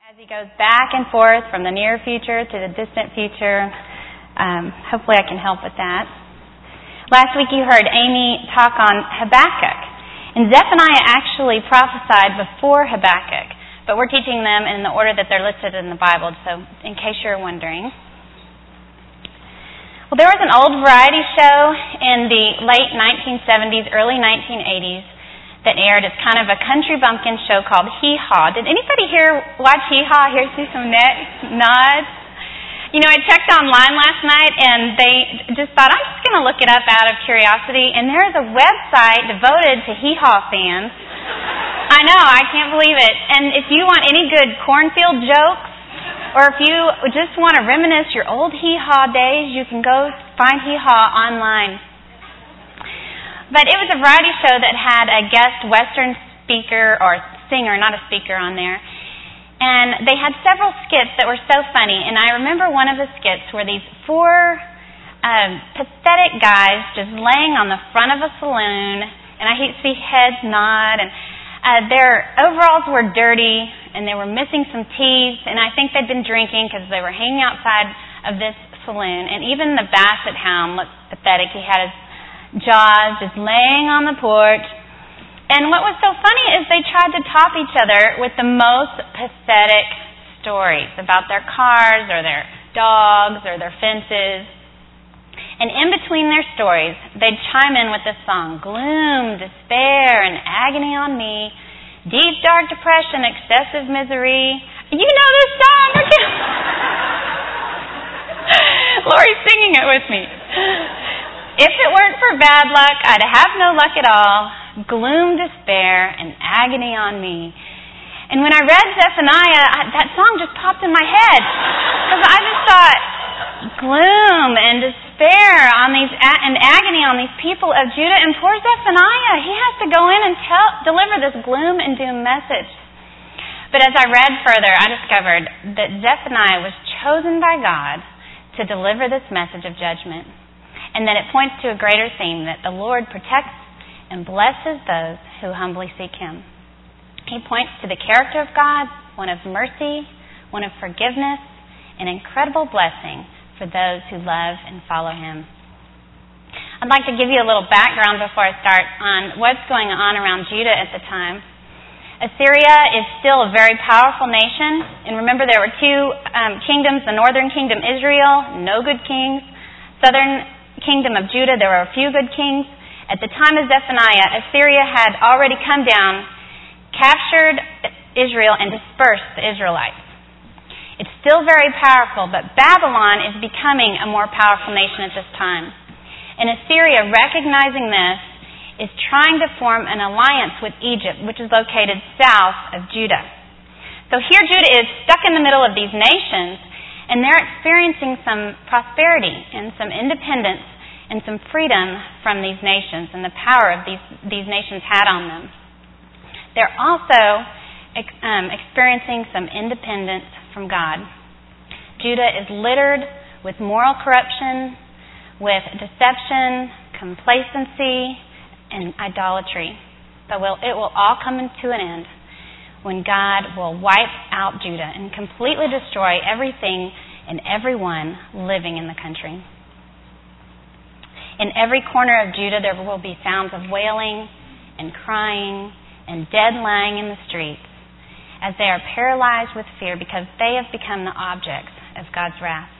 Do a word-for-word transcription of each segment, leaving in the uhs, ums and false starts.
As he goes back and forth from the near future to the distant future, um, hopefully I can help with that. Last week you heard Amy talk on Habakkuk. And Zephaniah actually prophesied before Habakkuk, but we're teaching them in the order that they're listed in the Bible, so in case you're wondering. Well, there was an old variety show in the late nineteen seventies, early nineteen eighties that aired. It's kind of a country bumpkin show called Hee Haw. Did anybody here watch Hee Haw? Here, see some net nods? You know, I checked online last night, and they just thought, I'm just going to look it up out of curiosity, and there is a website devoted to Hee Haw fans. I know, I can't believe it. And if you want any good cornfield jokes, or if you just want to reminisce your old Hee Haw days, you can go find Hee Haw online. But it was a variety show that had a guest Western speaker or singer, not a speaker, on there. And they had several skits that were so funny. And I remember one of the skits where these four um, pathetic guys just laying on the front of a saloon, and I see heads nod, and uh, their overalls were dirty, and they were missing some teeth, and I think they'd been drinking because they were hanging outside of this saloon. And even the basset hound looked pathetic. He had his jaws just laying on the porch. And what was so funny is they tried to top each other with the most pathetic stories about their cars or their dogs or their fences. And in between their stories, they'd chime in with this song, gloom, despair, and agony on me, deep, dark depression, excessive misery. You know this song? Lori's singing it with me. If it weren't for bad luck, I'd have no luck at all. Gloom, despair, and agony on me. And when I read Zephaniah, I, that song just popped in my head. Because I just thought, gloom and despair on these and agony on these people of Judah. And poor Zephaniah, he has to go in and tell, deliver this gloom and doom message. But as I read further, I discovered that Zephaniah was chosen by God to deliver this message of judgment. And that it points to a greater theme, that the Lord protects and blesses those who humbly seek Him. He points to the character of God, one of mercy, one of forgiveness, and incredible blessing for those who love and follow Him. I'd like to give you a little background before I start on what's going on around Judah at the time. Assyria is still a very powerful nation, and remember there were two um, kingdoms, the northern kingdom Israel, no good kings, southern kingdom of Judah, there were a few good kings. At the time of Zephaniah, Assyria had already come down, captured Israel, and dispersed the Israelites. It's still very powerful, but Babylon is becoming a more powerful nation at this time. And Assyria, recognizing this, is trying to form an alliance with Egypt, which is located south of Judah. So here Judah is stuck in the middle of these nations, and they're experiencing some prosperity and some independence and some freedom from these nations and the power of these, these nations had on them. They're also um, experiencing some independence from God. Judah is littered with moral corruption, with deception, complacency, and idolatry. But will, it will all come to an end when God will wipe out Judah and completely destroy everything and everyone living in the country. In every corner of Judah there will be sounds of wailing and crying and dead lying in the streets as they are paralyzed with fear because they have become the objects of God's wrath.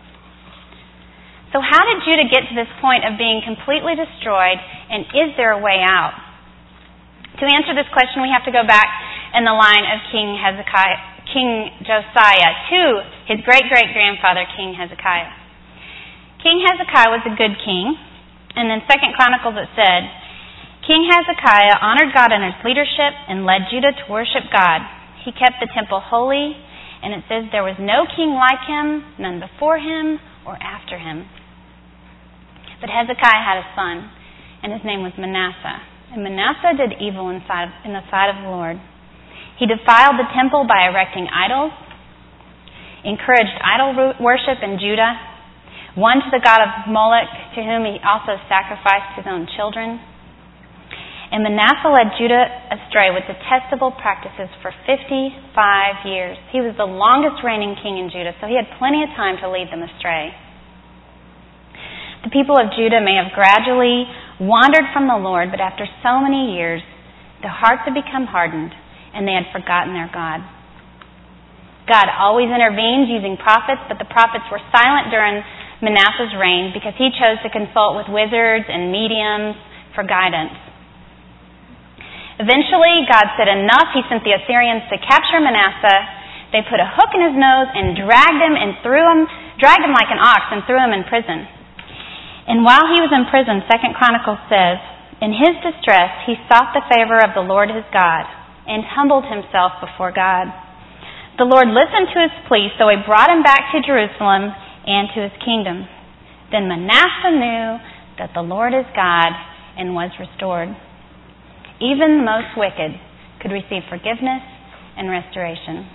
So how did Judah get to this point of being completely destroyed, and is there a way out? To answer this question, we have to go back in the line of King Hezekiah, King Josiah to his great-great-grandfather, King Hezekiah. King Hezekiah was a good king, and in Second Chronicles it said, King Hezekiah honored God in his leadership and led Judah to worship God. He kept the temple holy, and it says there was no king like him, none before him or after him. But Hezekiah had a son, and his name was Manasseh. And Manasseh did evil inside, in the sight of the Lord. He defiled the temple by erecting idols, encouraged idol worship in Judah, won to the god of Moloch, to whom he also sacrificed his own children. And Manasseh led Judah astray with detestable practices for fifty-five years. He was the longest reigning king in Judah, so he had plenty of time to lead them astray. The people of Judah may have gradually wandered from the Lord, but after so many years, their hearts had become hardened, and they had forgotten their God. God always intervened using prophets, but the prophets were silent during Manasseh's reign because he chose to consult with wizards and mediums for guidance. Eventually, God said enough. He sent the Assyrians to capture Manasseh. They put a hook in his nose and dragged him and threw him, dragged him like an ox and threw him in prison. And while he was in prison, Second Chronicles says, in his distress, he sought the favor of the Lord his God and humbled himself before God. The Lord listened to his plea, so he brought him back to Jerusalem and to his kingdom. Then Manasseh knew that the Lord is God and was restored. Even the most wicked could receive forgiveness and restoration.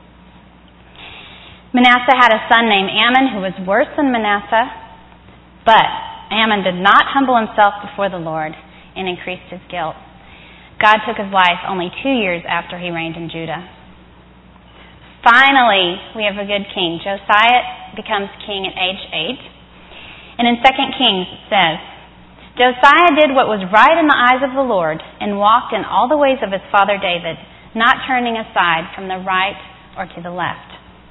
Manasseh had a son named Amon who was worse than Manasseh, but Amon did not humble himself before the Lord and increased his guilt. God took his life only two years after he reigned in Judah. Finally, we have a good king. Josiah becomes king at age eight. And in Second Kings it says, Josiah did what was right in the eyes of the Lord and walked in all the ways of his father David, not turning aside from the right or to the left.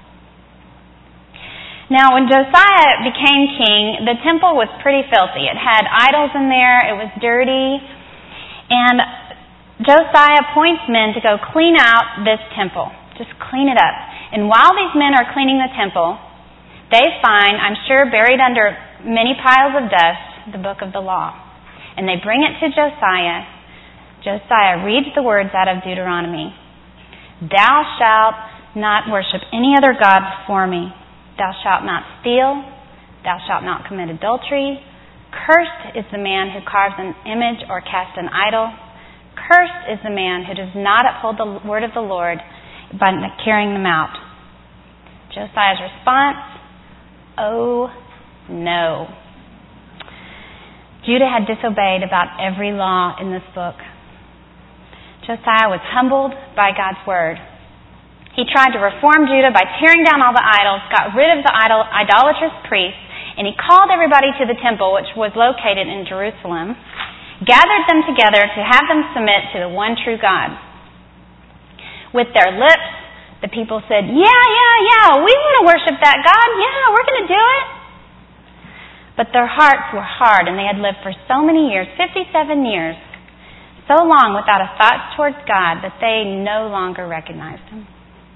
Now, when Josiah became king, the temple was pretty filthy. It had idols in there. It was dirty. And Josiah appoints men to go clean out this temple. Just clean it up. And while these men are cleaning the temple, they find, I'm sure buried under many piles of dust, the book of the law. And they bring it to Josiah. Josiah reads the words out of Deuteronomy. Thou shalt not worship any other god before me. Thou shalt not steal. Thou shalt not commit adultery. Cursed is the man who carves an image or casts an idol. Cursed is the man who does not uphold the word of the Lord by carrying them out. Josiah's response, oh no. Judah had disobeyed about every law in this book. Josiah was humbled by God's word. He tried to reform Judah by tearing down all the idols, got rid of the idol, idolatrous priests, and he called everybody to the temple, which was located in Jerusalem, gathered them together to have them submit to the one true God. With their lips, the people said, yeah, yeah, yeah, we want to worship that God. Yeah, we're going to do it. But their hearts were hard, and they had lived for so many years, fifty-seven years, so long without a thought towards God that they no longer recognized Him.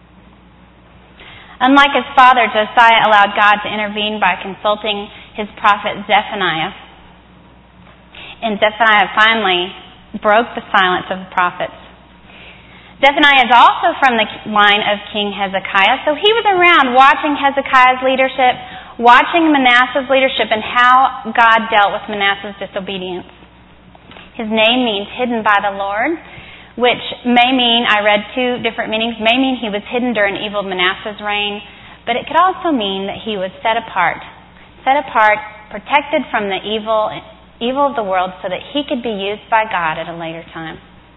Unlike his father, Josiah allowed God to intervene by consulting his prophet Zephaniah. And Zephaniah finally broke the silence of the prophets. Zephaniah is also from the line of King Hezekiah, so he was around watching Hezekiah's leadership, watching Manasseh's leadership, and how God dealt with Manasseh's disobedience. His name means hidden by the Lord, which may mean, I read two different meanings, may mean he was hidden during evil Manasseh's reign, but it could also mean that he was set apart, set apart, protected from the evil, evil of the world so that he could be used by God at a later time.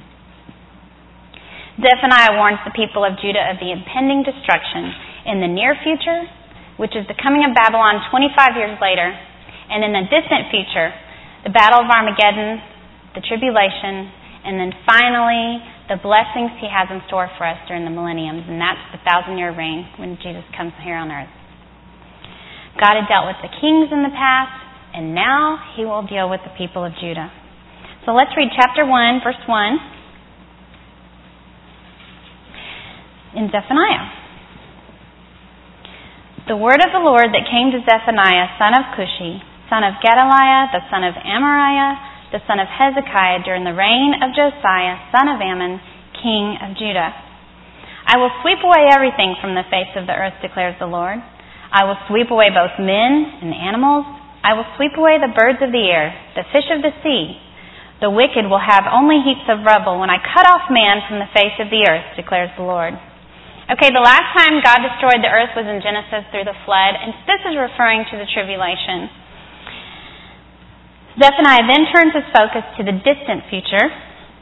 Zephaniah warns the people of Judah of the impending destruction in the near future, which is the coming of Babylon twenty-five years later, and in the distant future, the Battle of Armageddon, the tribulation, and then finally, the blessings he has in store for us during the millenniums, and that's the thousand-year reign when Jesus comes here on earth. God had dealt with the kings in the past, and now he will deal with the people of Judah. So let's read chapter one, verse one. In Zephaniah. The word of the Lord that came to Zephaniah, son of Cushi, son of Gedaliah, the son of Amariah, the son of Hezekiah, during the reign of Josiah, son of Ammon, king of Judah. I will sweep away everything from the face of the earth, declares the Lord. I will sweep away both men and animals. I will sweep away the birds of the air, the fish of the sea. The wicked will have only heaps of rubble when I cut off man from the face of the earth, declares the Lord. Okay, the last time God destroyed the earth was in Genesis through the flood, and this is referring to the tribulation. Zephaniah then turns his focus to the distant future,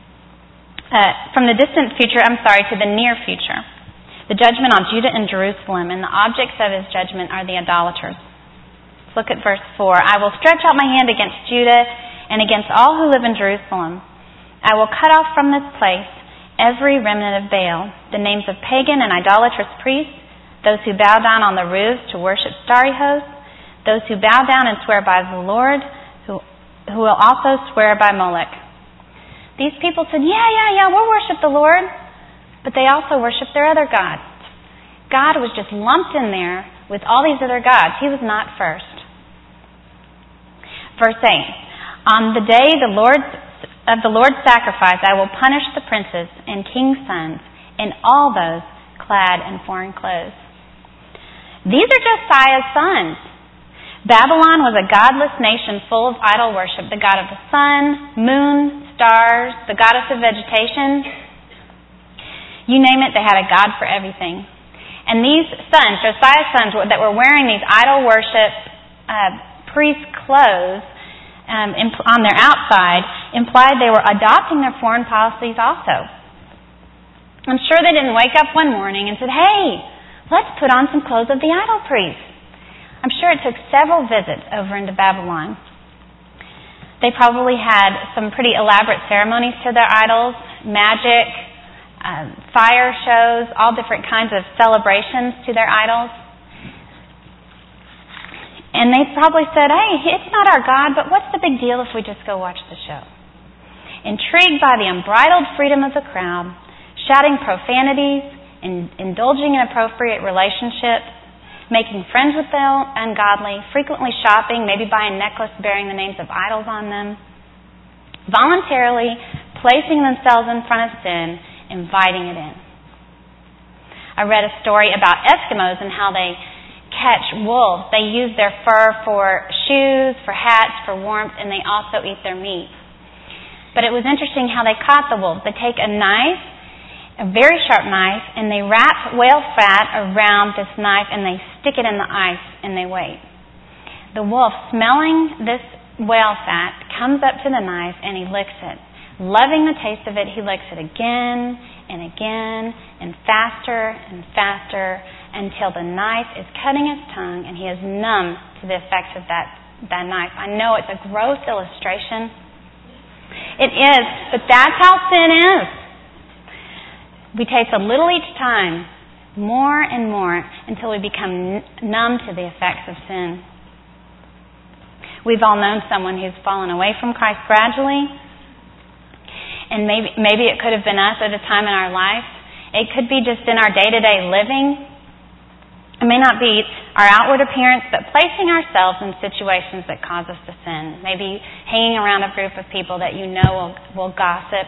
uh, from the distant future, I'm sorry, to the near future. The judgment on Judah and Jerusalem, and the objects of his judgment are the idolaters. Let's look at verse four. I will stretch out my hand against Judah and against all who live in Jerusalem. I will cut off from this place every remnant of Baal, the names of pagan and idolatrous priests, those who bow down on the roofs to worship starry hosts, those who bow down and swear by the Lord, who, who will also swear by Molech. These people said, yeah, yeah, yeah, we'll worship the Lord, but they also worship their other gods. God was just lumped in there with all these other gods. He was not first. Verse eight, on the day the Lord's, of the Lord's sacrifice, I will punish the princes and kings' sons and all those clad in foreign clothes. These are Josiah's sons. Babylon was a godless nation full of idol worship, the god of the sun, moon, stars, the goddess of vegetation. You name it, they had a god for everything. And these sons, Josiah's sons, that were wearing these idol worship uh, priest clothes um, imp- on their outside, implied they were adopting their foreign policies also. I'm sure they didn't wake up one morning and said, hey, let's put on some clothes of the idol priest. I'm sure it took several visits over into Babylon. They probably had some pretty elaborate ceremonies to their idols, magic, um, fire shows, all different kinds of celebrations to their idols. And they probably said, hey, it's not our God, but what's the big deal if we just go watch the show? Intrigued by the unbridled freedom of the crowd, shouting profanities, and indulging in inappropriate relationships, making friends with the ungodly, frequently shopping, maybe buying necklace bearing the names of idols on them, voluntarily placing themselves in front of sin, inviting it in. I read a story about Eskimos and how they catch wolves. They use their fur for shoes, for hats, for warmth, and they also eat their meat. But it was interesting how they caught the wolves. They take a knife, a very sharp knife, and they wrap whale fat around this knife and they stick it in the ice and they wait. The wolf, smelling this whale fat, comes up to the knife and he licks it. Loving the taste of it, he licks it again and again and faster and faster until the knife is cutting his tongue and he is numb to the effects of that, that knife. I know it's a gross illustration. It is, but that's how sin is. We taste a little each time, more and more, until we become numb to the effects of sin. We've all known someone who's fallen away from Christ gradually, and maybe maybe it could have been us at a time in our life. It could be just in our day-to-day living. It may not be our outward appearance, but placing ourselves in situations that cause us to sin. Maybe hanging around a group of people that you know will, will gossip.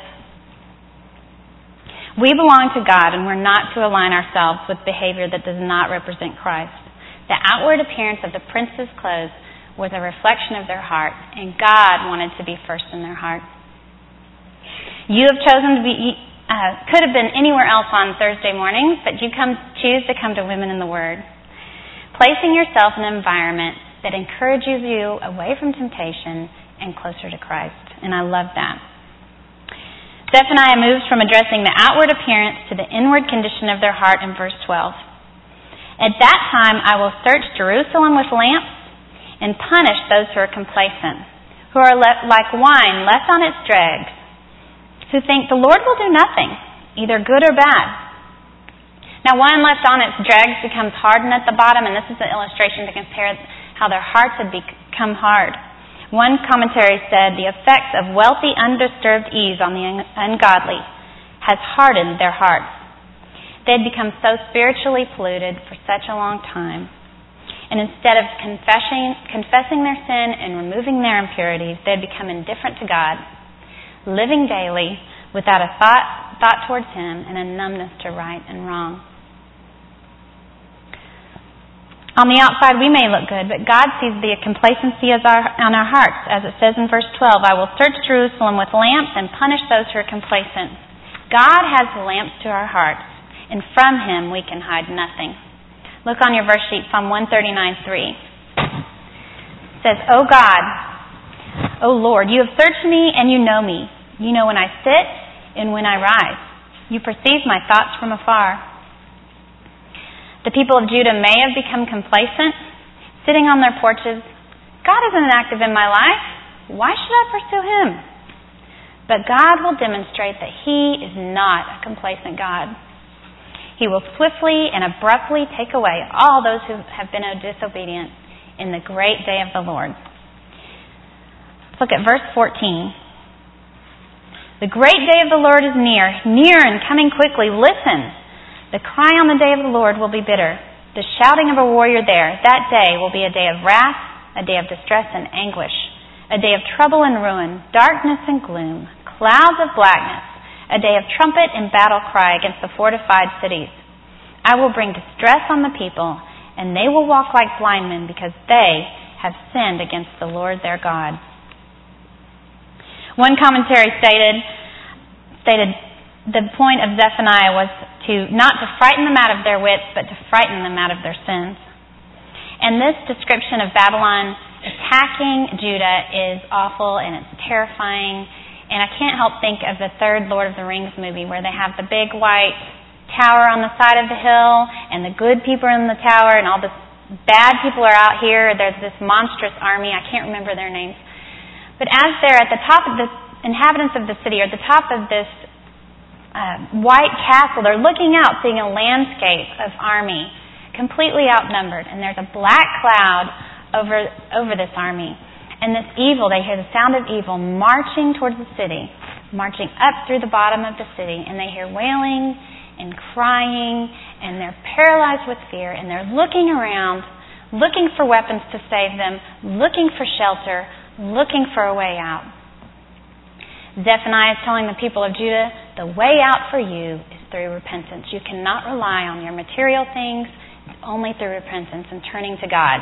We belong to God, and we're not to align ourselves with behavior that does not represent Christ. The outward appearance of the prince's clothes was a reflection of their heart, and God wanted to be first in their heart. You have chosen to be, uh, could have been anywhere else on Thursday mornings, but you come choose to come to Women in the Word, placing yourself in an environment that encourages you away from temptation and closer to Christ. And I love that. Zephaniah moves from addressing the outward appearance to the inward condition of their heart in verse twelve. At that time I will search Jerusalem with lamps and punish those who are complacent, who are le- like wine left on its dregs, who think the Lord will do nothing, either good or bad. Now wine left on its dregs becomes hardened at the bottom, and this is an illustration to compare how their hearts had become hard. One commentary said, the effects of wealthy, undisturbed ease on the ungodly has hardened their hearts. They had become so spiritually polluted for such a long time. And instead of confessing, confessing their sin and removing their impurities, they had become indifferent to God, living daily without a thought, thought towards Him and a numbness to right and wrong. On the outside, we may look good, but God sees the complacency as our, on our hearts. As it says in verse twelve, I will search Jerusalem with lamps and punish those who are complacent. God has lamps to our hearts, and from Him we can hide nothing. Look on your verse sheet, Psalm one thirty-nine three. It says, O God, O Lord, you have searched me and you know me. You know when I sit and when I rise. You perceive my thoughts from afar. The people of Judah may have become complacent, sitting on their porches. God isn't active in my life. Why should I pursue Him? But God will demonstrate that He is not a complacent God. He will swiftly and abruptly take away all those who have been disobedient in the great day of the Lord. Let's look at verse fourteen. The great day of the Lord is near, near and coming quickly. Listen, the cry on the day of the Lord will be bitter, the shouting of a warrior there. That day will be a day of wrath, a day of distress and anguish, a day of trouble and ruin, darkness and gloom, clouds of blackness, a day of trumpet and battle cry against the fortified cities. I will bring distress on the people, and they will walk like blind men because they have sinned against the Lord their God. One commentary stated, stated the point of Zephaniah was to not to frighten them out of their wits, but to frighten them out of their sins. And this description of Babylon attacking Judah is awful and it's terrifying. And I can't help think of the third Lord of the Rings movie where they have the big white tower on the side of the hill and the good people are in the tower and all the bad people are out here. There's this monstrous army. I can't remember their names. But as they're at the top of the inhabitants of the city, or at the top of this uh, white castle, they're looking out, seeing a landscape of army, completely outnumbered. And there's a black cloud over over this army. And this evil, they hear the sound of evil marching towards the city, marching up through the bottom of the city. And they hear wailing and crying, and they're paralyzed with fear, and they're looking around, looking for weapons to save them, looking for shelter, looking for a way out. Zephaniah is telling the people of Judah, the way out for you is through repentance. You cannot rely on your material things. It's only through repentance and turning to God.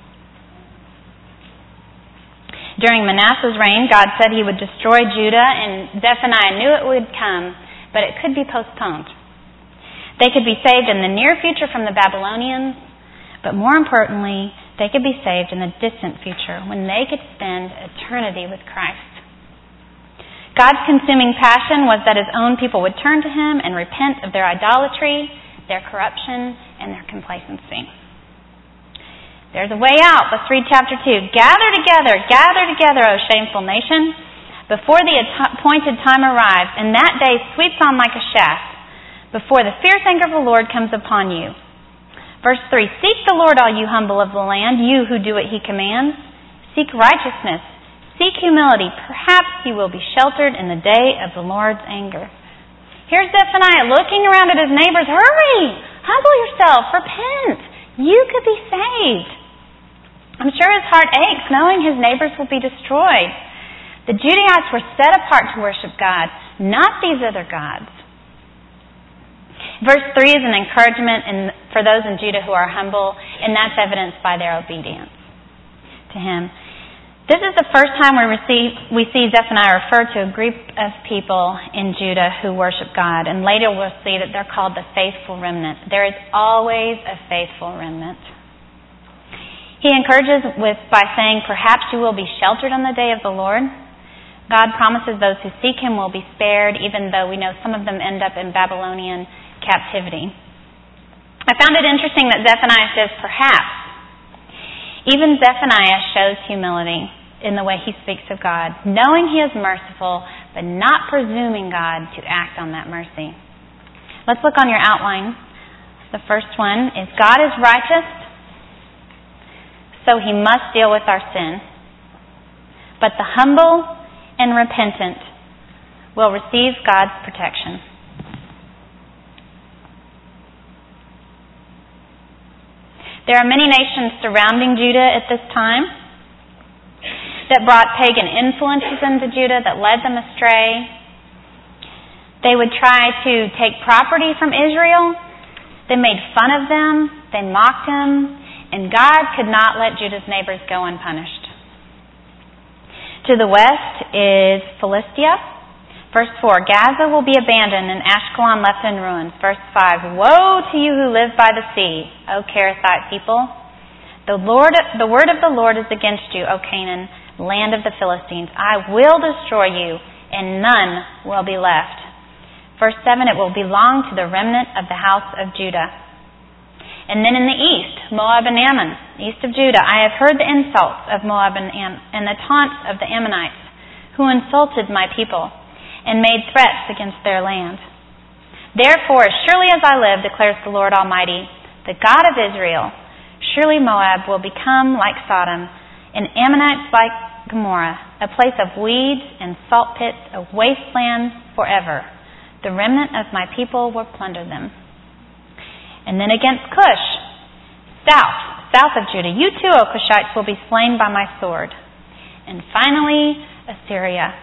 During Manasseh's reign, God said He would destroy Judah, and Zephaniah knew it would come, but it could be postponed. They could be saved in the near future from the Babylonians, but more importantly, they could be saved in the distant future when they could spend eternity with Christ. God's consuming passion was that His own people would turn to Him and repent of their idolatry, their corruption, and their complacency. There's a way out. Let's read chapter two. Gather together, gather together, O shameful nation, before the appointed time arrives, and that day sweeps on like a shaft, before the fierce anger of the Lord comes upon you. Verse three, seek the Lord, all you humble of the land, you who do what He commands. Seek righteousness. Seek humility. Perhaps you will be sheltered in the day of the Lord's anger. Here's Zephaniah looking around at his neighbors. Hurry! Humble yourself. Repent. You could be saved. I'm sure his heart aches knowing his neighbors will be destroyed. The Judaites were set apart to worship God, not these other gods. Verse three is an encouragement in, for those in Judah who are humble, and that's evidenced by their obedience to Him. This is the first time we, receive, we see Zephaniah refer to a group of people in Judah who worship God, and later we'll see that they're called the faithful remnant. There is always a faithful remnant. He encourages with by saying, perhaps you will be sheltered on the day of the Lord. God promises those who seek Him will be spared, even though we know some of them end up in Babylonian captivity. I found it interesting that Zephaniah says perhaps. Even Zephaniah shows humility in the way he speaks of God, knowing He is merciful, but not presuming God to act on that mercy. Let's look on your outline. The first one is God is righteous, so He must deal with our sin. But the humble and repentant will receive God's protection. There are many nations surrounding Judah at this time that brought pagan influences into Judah that led them astray. They would try to take property from Israel. They made fun of them. They mocked Him. And God could not let Judah's neighbors go unpunished. To the west is Philistia. Verse four, Gaza will be abandoned and Ashkelon left in ruins. Verse five, woe to you who live by the sea, O Kerethite people. The Lord, the word of the Lord is against you, O Canaan, land of the Philistines. I will destroy you, and none will be left. Verse seven, it will belong to the remnant of the house of Judah. And then in the east, Moab and Ammon, east of Judah, I have heard the insults of Moab and, Am- and the taunts of the Ammonites, who insulted my people and made threats against their land. Therefore, as surely as I live, declares the Lord Almighty, the God of Israel, surely Moab will become like Sodom, and Ammonites like Gomorrah, a place of weeds and salt pits, a wasteland forever. The remnant of my people will plunder them. And then against Cush, south, south of Judah, you too, O Cushites, will be slain by my sword. And finally, Assyria.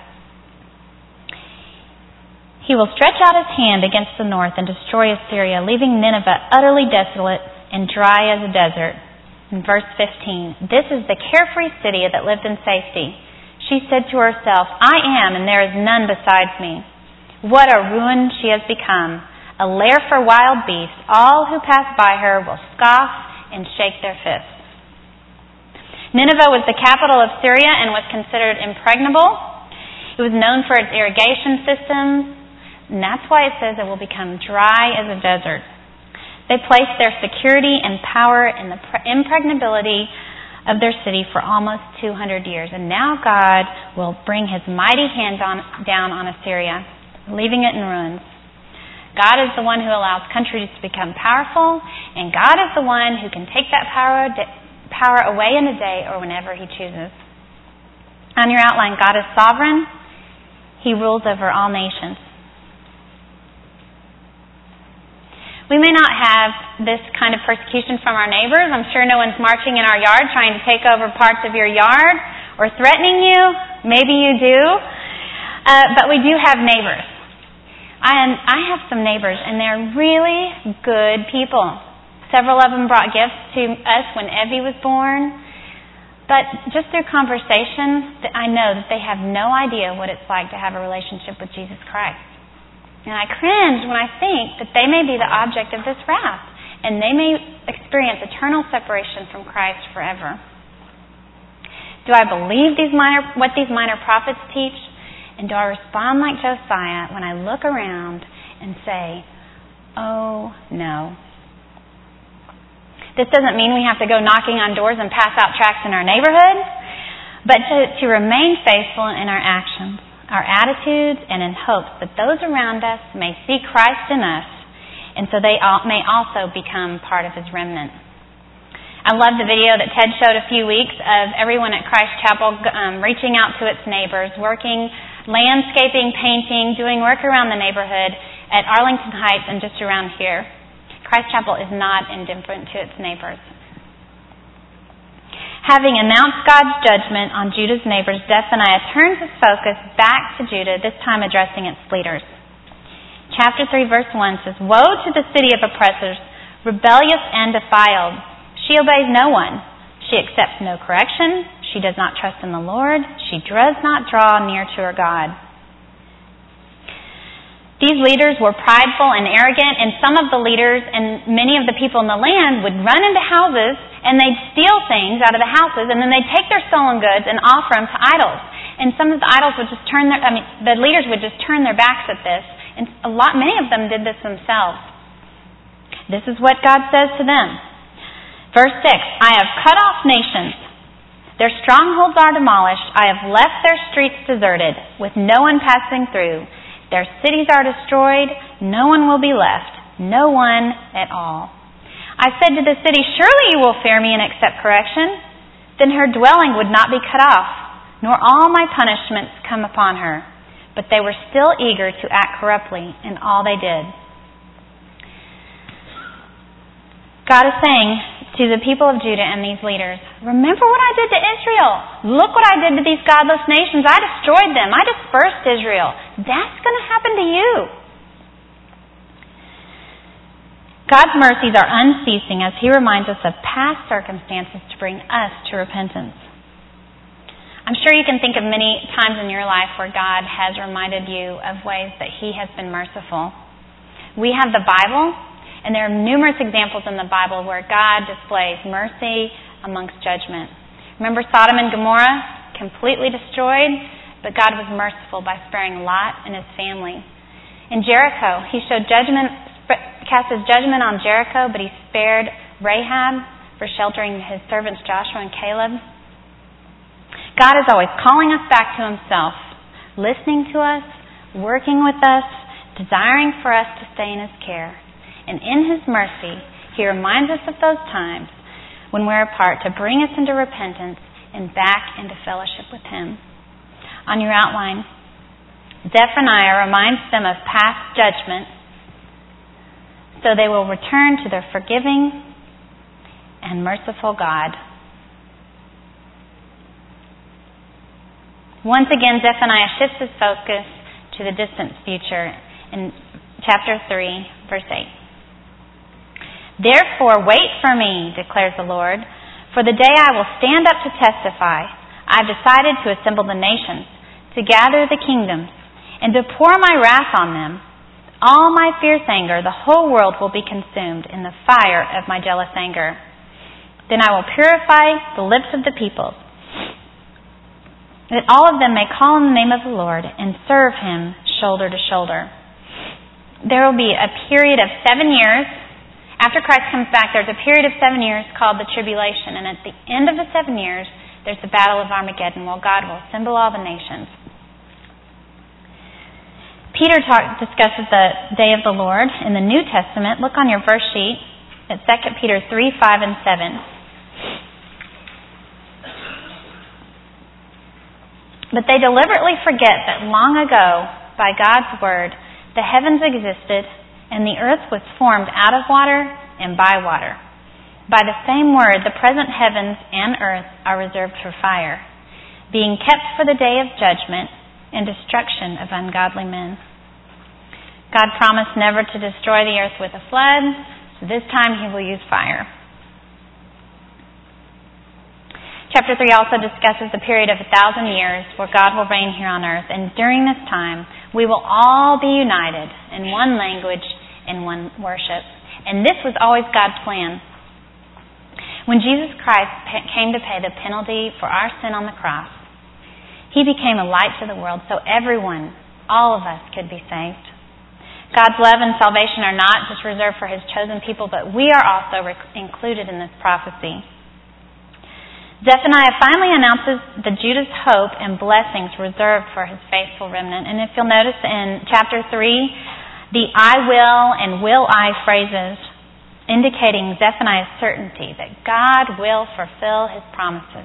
He will stretch out his hand against the north and destroy Assyria, leaving Nineveh utterly desolate and dry as a desert. In verse fifteen, this is the carefree city that lived in safety. She said to herself, I am, and there is none besides me. What a ruin she has become, a lair for wild beasts. All who pass by her will scoff and shake their fists. Nineveh was the capital of Syria and was considered impregnable. It was known for its irrigation systems, and that's why it says it will become dry as a desert. They placed their security and power in the impregnability of their city for almost two hundred years. And now God will bring his mighty hand on, down on Assyria, leaving it in ruins. God is the one who allows countries to become powerful, and God is the one who can take that power, power away in a day or whenever he chooses. On your outline, God is sovereign. He rules over all nations. We may not have this kind of persecution from our neighbors. I'm sure no one's marching in our yard trying to take over parts of your yard or threatening you. Maybe you do. Uh, but we do have neighbors. I, I have some neighbors, and they're really good people. Several of them brought gifts to us when Evie was born. But just through conversation, I know that they have no idea what it's like to have a relationship with Jesus Christ. And I cringe when I think that they may be the object of this wrath, and they may experience eternal separation from Christ forever. Do I believe these minor, what these minor prophets teach? And do I respond like Josiah when I look around and say, oh no? This doesn't mean we have to go knocking on doors and pass out tracts in our neighborhood, but to, to remain faithful in our actions, our attitudes, and in hopes that those around us may see Christ in us, and so they all, may also become part of his remnant. I love the video that Ted showed a few weeks of everyone at Christ Chapel um, reaching out to its neighbors, working, landscaping, painting, doing work around the neighborhood at Arlington Heights and just around here. Christ Chapel is not indifferent to its neighbors. Having announced God's judgment on Judah's neighbors, Zephaniah turns his focus back to Judah, this time addressing its leaders. Chapter three, verse one says, woe to the city of oppressors, rebellious and defiled. She obeys no one. She accepts no correction. She does not trust in the Lord. She does not draw near to her God. These leaders were prideful and arrogant, and some of the leaders and many of the people in the land would run into houses and they'd steal things out of the houses, and then they'd take their stolen goods and offer them to idols. And some of the idols would just turn their, I mean, the leaders would just turn their backs at this, and a lot, many of them did this themselves. This is what God says to them. Verse six, I have cut off nations. Their strongholds are demolished. I have left their streets deserted, with no one passing through. Their cities are destroyed. No one will be left. No one at all. I said to the city, surely you will fear me and accept correction. Then her dwelling would not be cut off, nor all my punishments come upon her. But they were still eager to act corruptly in all they did. God is saying to the people of Judah and these leaders, remember what I did to Israel. Look what I did to these godless nations. I destroyed them. I dispersed Israel. That's going to happen to you. God's mercies are unceasing as he reminds us of past circumstances to bring us to repentance. I'm sure you can think of many times in your life where God has reminded you of ways that he has been merciful. We have the Bible, and there are numerous examples in the Bible where God displays mercy amongst judgment. Remember Sodom and Gomorrah? Completely destroyed, but God was merciful by sparing Lot and his family. In Jericho, he showed judgment, cast his judgment on Jericho, but he spared Rahab for sheltering his servants Joshua and Caleb. God is always calling us back to himself, listening to us, working with us, desiring for us to stay in his care. And in his mercy, he reminds us of those times when we're apart to bring us into repentance and back into fellowship with him. On your outline, Zephaniah reminds them of past judgment so they will return to their forgiving and merciful God. Once again, Zephaniah shifts his focus to the distant future in chapter three, verse eight. Therefore, wait for me, declares the Lord, for the day I will stand up to testify. I have decided to assemble the nations, to gather the kingdoms, and to pour my wrath on them. All my fierce anger, the whole world will be consumed in the fire of my jealous anger. Then I will purify the lips of the peoples, that all of them may call on the name of the Lord and serve him shoulder to shoulder. There will be a period of seven years. After Christ comes back, there's a period of seven years called the tribulation. And at the end of the seven years, there's the battle of Armageddon, where God will assemble all the nations. Peter talk, discusses the day of the Lord in the New Testament. Look on your verse sheet at Second Peter three, five, and seven. But they deliberately forget that long ago, by God's word, the heavens existed, and the earth was formed out of water and by water. By the same word, the present heavens and earth are reserved for fire, being kept for the day of judgment and destruction of ungodly men. God promised never to destroy the earth with a flood, so this time he will use fire. Chapter three also discusses the period of a thousand years where God will reign here on earth, and during this time we will all be united in one language and one worship. And this was always God's plan. When Jesus Christ came to pay the penalty for our sin on the cross, he became a light to the world so everyone, all of us, could be saved. God's love and salvation are not just reserved for his chosen people, but we are also rec- included in this prophecy. Zephaniah finally announces the Judah's hope and blessings reserved for his faithful remnant. And if you'll notice in chapter three, the I will and will I phrases indicating Zephaniah's certainty that God will fulfill his promises.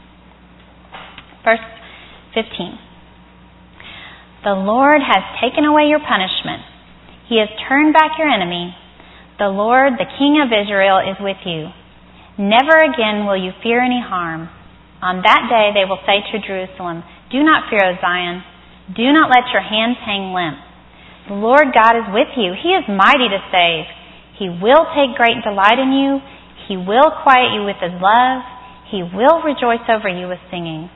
Verse fifteen. The Lord has taken away your punishment. He has turned back your enemy. The Lord, the King of Israel, is with you. Never again will you fear any harm. On that day they will say to Jerusalem, do not fear, O Zion. Do not let your hands hang limp. The Lord God is with you. He is mighty to save. He will take great delight in you. He will quiet you with his love. He will rejoice over you with singing.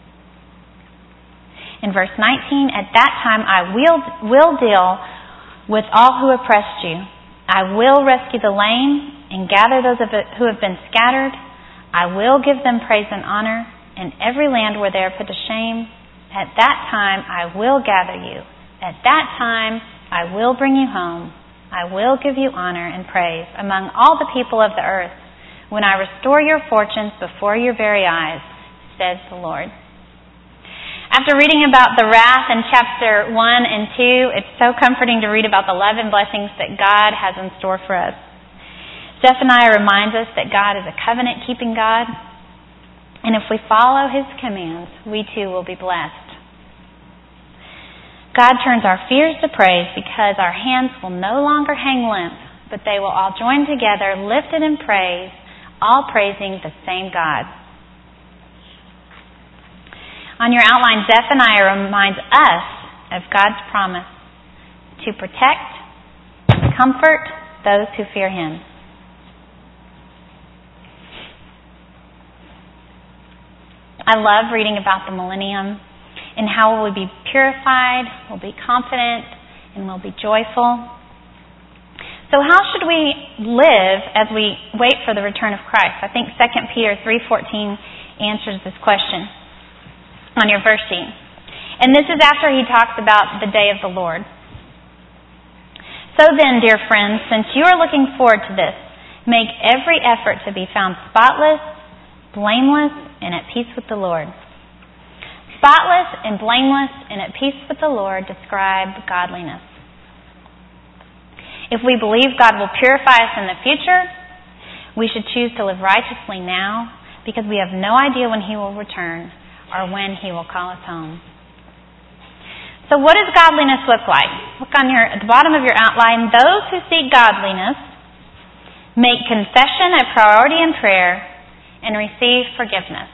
In verse nineteen, at that time I will, will deal with all who oppressed you. I will rescue the lame and gather those who have been scattered. I will give them praise and honor in every land where they are put to shame. At that time I will gather you. At that time I will bring you home. I will give you honor and praise among all the people of the earth when I restore your fortunes before your very eyes, says the Lord. After reading about the wrath in chapter one and two, it's so comforting to read about the love and blessings that God has in store for us. Zephaniah reminds us that God is a covenant-keeping God, and if we follow his commands, we too will be blessed. God turns our fears to praise because our hands will no longer hang limp, but they will all join together, lifted in praise, all praising the same God. On your outline, Zephaniah reminds us of God's promise to protect and comfort those who fear him. I love reading about the millennium and how we'll be purified, we'll be confident, and we'll be joyful. So how should we live as we wait for the return of Christ? I think Second Peter three fourteen answers this question on your verse sheet. And this is after he talks about the day of the Lord. So then, dear friends, since you are looking forward to this, make every effort to be found spotless, blameless, and at peace with the Lord. Spotless and blameless and at peace with the Lord describe godliness. If we believe God will purify us in the future, we should choose to live righteously now because we have no idea when He will return or when He will call us home. So what does godliness look like? Look on your at the bottom of your outline. Those who seek godliness make confession a priority in prayer and receive forgiveness.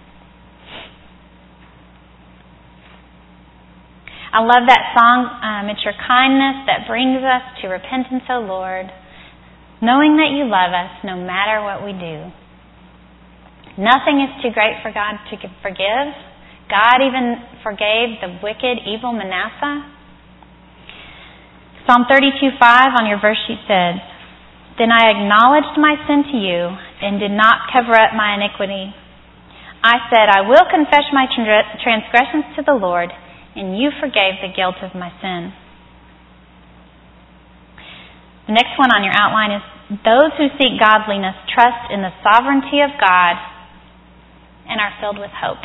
I love that song, um, it's your kindness that brings us to repentance, O Lord, knowing that you love us no matter what we do. Nothing is too great for God to forgive. God even forgave the wicked, evil Manasseh. Psalm thirty-two five on your verse sheet says, Then I acknowledged my sin to you and did not cover up my iniquity. I said, I will confess my transgressions to the Lord, and you forgave the guilt of my sin. The next one on your outline is, those who seek godliness trust in the sovereignty of God and are filled with hope.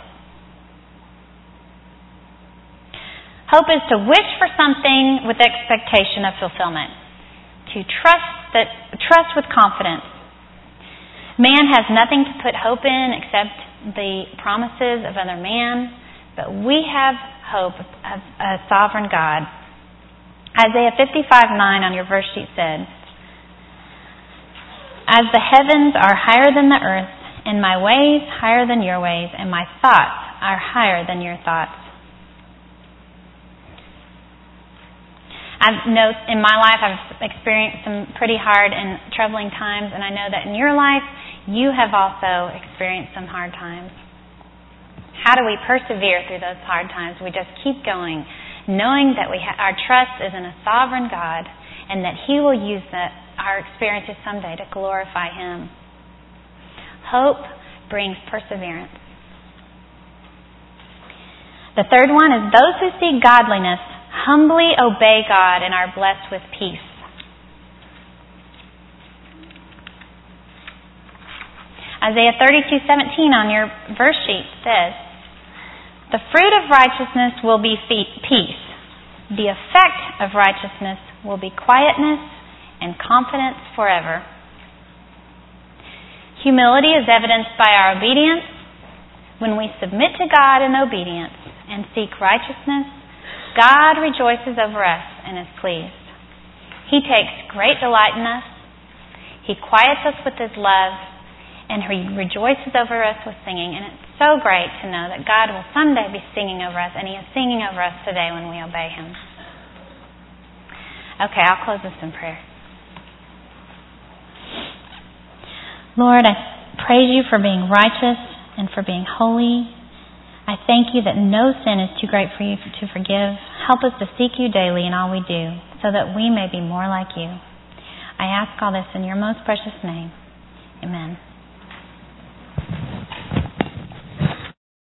Hope is to wish for something with expectation of fulfillment. To trust that trust with confidence. Man has nothing to put hope in except the promises of other man, but we have hope of a sovereign God. Isaiah fifty-five nine on your verse sheet said, As the heavens are higher than the earth, and my ways higher than your ways, and my thoughts are higher than your thoughts. I know in my life I've experienced some pretty hard and troubling times, and I know that in your life you have also experienced some hard times. How do we persevere through those hard times? We just keep going, knowing that we ha- our trust is in a sovereign God and that He will use that, our experiences someday to glorify Him. Hope brings perseverance. The third one is those who seek godliness humbly obey God and are blessed with peace. Isaiah thirty-two seventeen on your verse sheet says, The fruit of righteousness will be peace. The effect of righteousness will be quietness and confidence forever. Humility is evidenced by our obedience. When we submit to God in obedience and seek righteousness, God rejoices over us and is pleased. He takes great delight in us. He quiets us with His love, and He rejoices over us with singing. And it's so great to know that God will someday be singing over us, and He is singing over us today when we obey Him. Okay, I'll close this in prayer. Lord, I praise You for being righteous and for being holy. I thank You that no sin is too great for You to forgive. Help us to seek You daily in all we do, so that we may be more like You. I ask all this in Your most precious name. Amen.